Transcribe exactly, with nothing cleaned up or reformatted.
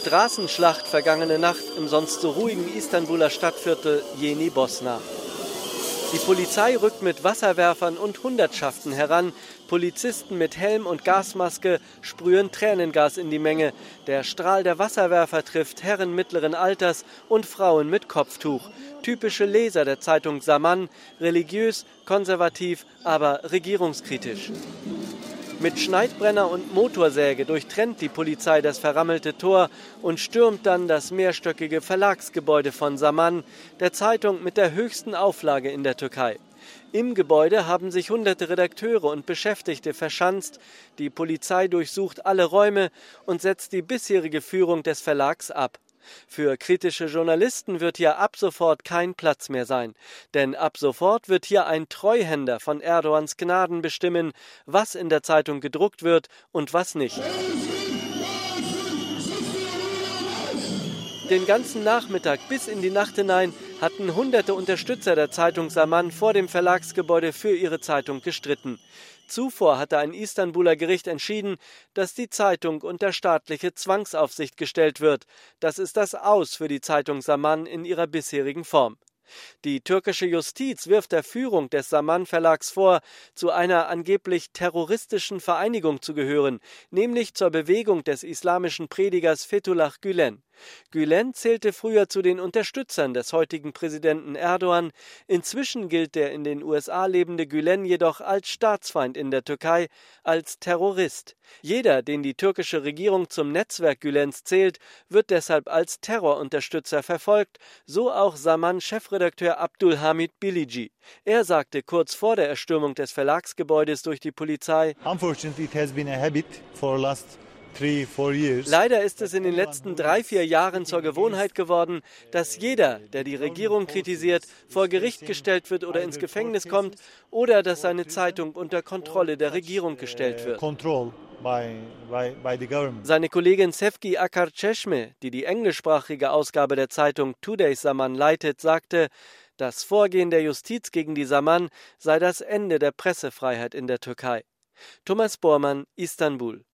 Straßenschlacht vergangene Nacht im sonst so ruhigen Istanbuler Stadtviertel Yeni Bosna. Die Polizei rückt mit Wasserwerfern und Hundertschaften heran. Polizisten mit Helm und Gasmaske sprühen Tränengas in die Menge. Der Strahl der Wasserwerfer trifft Herren mittleren Alters und Frauen mit Kopftuch. Typische Leser der Zeitung Zaman, religiös, konservativ, aber regierungskritisch. Mit Schneidbrenner und Motorsäge durchtrennt die Polizei das verrammelte Tor und stürmt dann das mehrstöckige Verlagsgebäude von Zaman, der Zeitung mit der höchsten Auflage in der Türkei. Im Gebäude haben sich hunderte Redakteure und Beschäftigte verschanzt. Die Polizei durchsucht alle Räume und setzt die bisherige Führung des Verlags ab. Für kritische Journalisten wird hier ab sofort kein Platz mehr sein. Denn ab sofort wird hier ein Treuhänder von Erdogans Gnaden bestimmen, was in der Zeitung gedruckt wird und was nicht. Den ganzen Nachmittag bis in die Nacht hinein hatten hunderte Unterstützer der Zeitung Zaman vor dem Verlagsgebäude für ihre Zeitung gestritten. Zuvor hatte ein Istanbuler Gericht entschieden, dass die Zeitung unter staatliche Zwangsaufsicht gestellt wird. Das ist das Aus für die Zeitung Zaman in ihrer bisherigen Form. Die türkische Justiz wirft der Führung des Zaman-Verlags vor, zu einer angeblich terroristischen Vereinigung zu gehören, nämlich zur Bewegung des islamischen Predigers Fethullah Gülen. Gülen zählte früher zu den Unterstützern des heutigen Präsidenten Erdogan. Inzwischen gilt der in den U S A lebende Gülen jedoch als Staatsfeind in der Türkei, als Terrorist. Jeder, den die türkische Regierung zum Netzwerk Gülens zählt, wird deshalb als Terrorunterstützer verfolgt, so auch Zaman-Chefredakteur Abdulhamid Bilici. Er sagte kurz vor der Erstürmung des Verlagsgebäudes durch die Polizei: Unfortunately, it has been a habit for last Leider ist es in den letzten drei, vier Jahren zur Gewohnheit geworden, dass jeder, der die Regierung kritisiert, vor Gericht gestellt wird oder ins Gefängnis kommt oder dass seine Zeitung unter Kontrolle der Regierung gestellt wird. Seine Kollegin Sevgi Akar-Çeşme, die die englischsprachige Ausgabe der Zeitung Today Zaman leitet, sagte, das Vorgehen der Justiz gegen die Zaman sei das Ende der Pressefreiheit in der Türkei. Thomas Bormann, Istanbul.